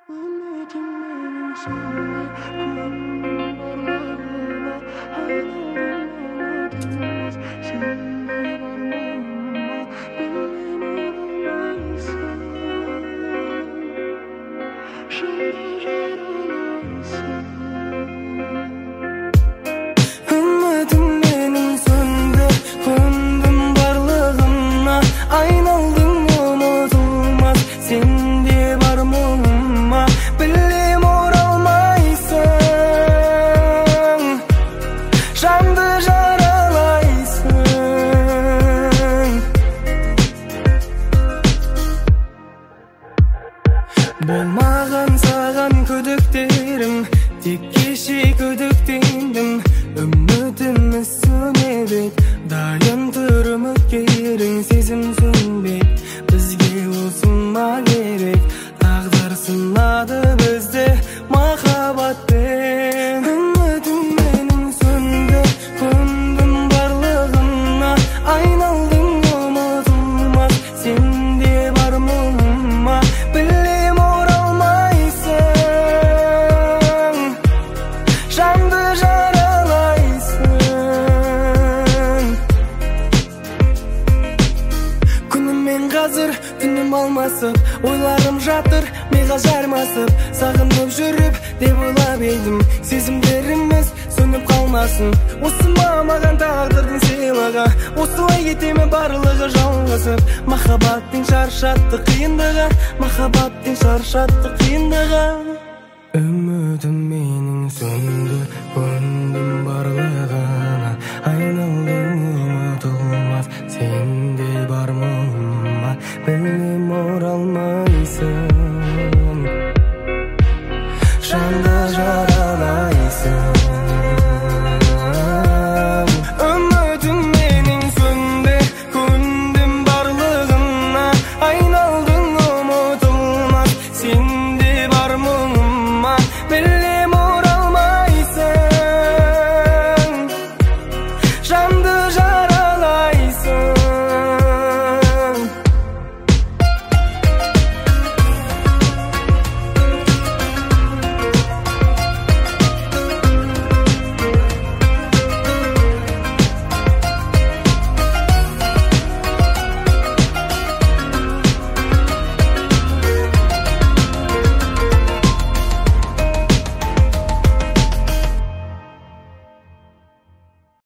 Болмаған саған күдіктерім, тек кеше күдіктендім. Үмітіміз сөнеді, дайын тұр үміткерің. Сезім сөнбек, бізге осыма керек. Тағдыр сынады бізді махаббатпен. Үмітім менің сөнді, көндім барлығына. Айналдың ұмытылмас, сенде бар мұңыма. Білем оралмайсың, жанды жаралайсың. Күнім мен қазір түнім алмасып, ойларым жатыр миға жармасып. Сағынып жүріп деп ойлап едім, сезімдеріміз сөніп қалмасын. Осыма маған тағдырдың сыйлығы, осылай кетеме барлығы жалғасып. Махаббаттың шаршатты қиындығы, махаббаттың шаршатты қиындығы. Үмітім менің сөнді, көндім